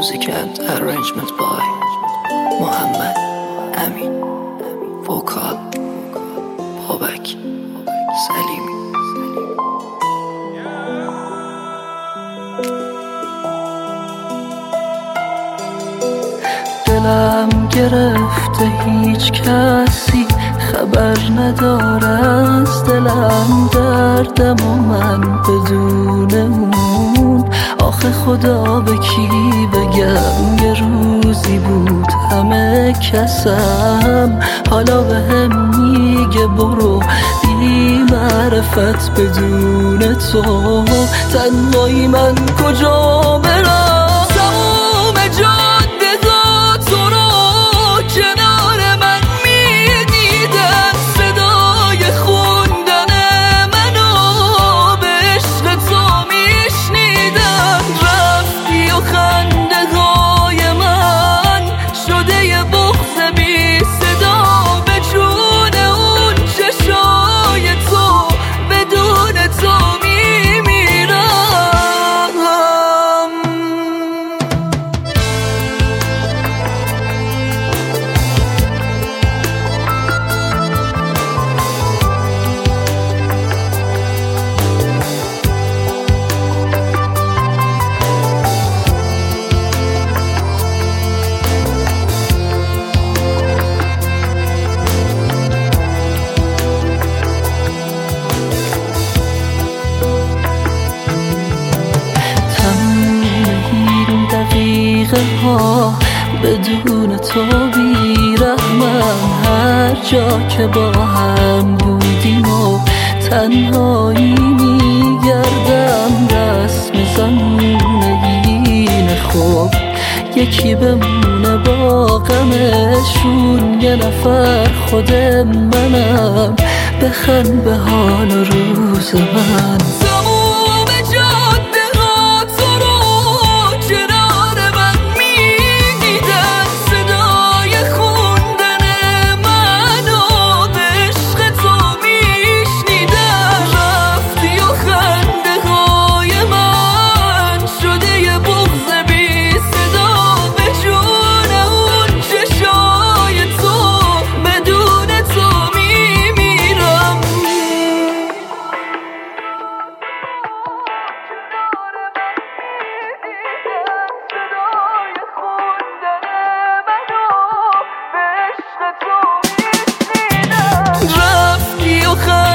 Music and arrangement by Muhammad Amin. Vocal Babak Salimi. دلم گرفته هیچ کسی خبر نداره از دلم، دردم و من بدون اون. آخه خدا به کی بگم، یه روزی بود همه کسم، حالا به هم میگه برو بی معرفت بدون تو. تنهایی من کجا برم، تموم جاده ها تو رو کنار من میدیدن، صدای خوندن منو به عشق تو میشنیدم. رفتی و خنده های من شده یه بغض بی صدا، به جون اون چشای تو بدون تو میمیرم. بدون تو بی‌رحمم، هر جا که با هم بودیم و تنهایی میگردم، دست میزنونه اینه خب یکی بمونه با غمشون، یه نفر خود منم، بخند به حال و روز من. رفتی و